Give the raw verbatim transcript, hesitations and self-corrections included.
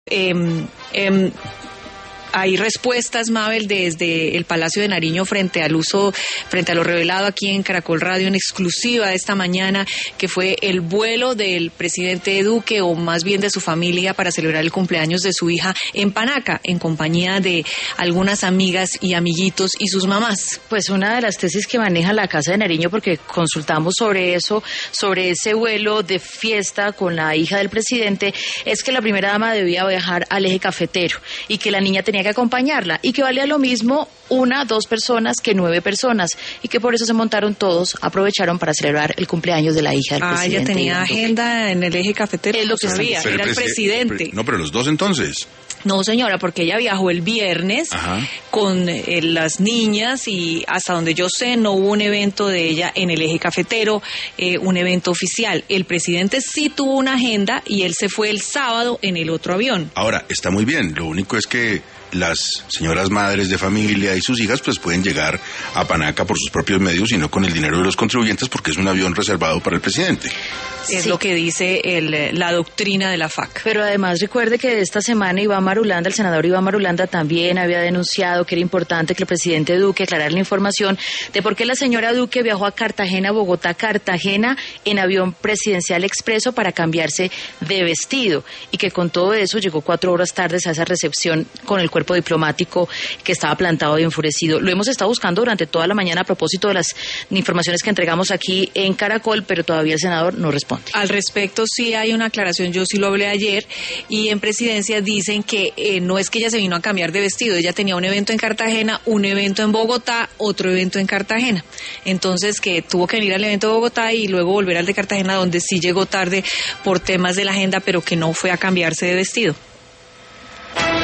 Eh, eh, Hay respuestas, Mabel, desde el Palacio de Nariño frente al uso, frente a lo revelado aquí en Caracol Radio en exclusiva de esta mañana, que fue el vuelo del presidente Duque, o más bien de su familia, para celebrar el cumpleaños de su hija en Panaca, en compañía de algunas amigas y amiguitos y sus mamás. Pues una de las tesis que maneja la Casa de Nariño, porque consultamos sobre eso, sobre ese vuelo de fiesta con la hija del presidente, es que la primera dama debía viajar al eje cafetero y que la niña tenía que acompañarla y que valía lo mismo una, dos personas que nueve personas y que por eso se montaron todos, aprovecharon para celebrar el cumpleaños de la hija del ah, presidente. Ah, ella tenía agenda en el eje cafetero. Es lo que sabía, era el presidente. Pero, no, pero los dos entonces. No, señora, porque ella viajó el viernes Ajá. con eh, las niñas y hasta donde yo sé no hubo un evento de ella en el eje cafetero, eh, un evento oficial. El presidente sí tuvo una agenda y él se fue el sábado en el otro avión. Ahora, está muy bien, lo único es que las señoras madres de familia y sus hijas pues pueden llegar a Panaca por sus propios medios y no con el dinero de los contribuyentes, porque es un avión reservado para el presidente. Es sí. lo que dice el, la doctrina de la F A C. Pero además recuerde que esta semana Iván Marulanda, el senador Iván Marulanda, también había denunciado que era importante que el presidente Duque aclarara la información de por qué la señora Duque viajó a Cartagena, Bogotá, Cartagena en avión presidencial expreso para cambiarse de vestido, y que con todo eso llegó cuatro horas tarde a esa recepción con el cuerpo diplomático que estaba plantado y enfurecido. Lo hemos estado buscando durante toda la mañana a propósito de las informaciones que entregamos aquí en Caracol, pero todavía el senador no responde. Al respecto sí hay una aclaración, yo sí lo hablé ayer, y en presidencia dicen que eh, no es que ella se vino a cambiar de vestido, ella tenía un evento en Cartagena, un evento en Bogotá, otro evento en Cartagena, entonces que tuvo que venir al evento de Bogotá y luego volver al de Cartagena, donde sí llegó tarde por temas de la agenda, pero que no fue a cambiarse de vestido.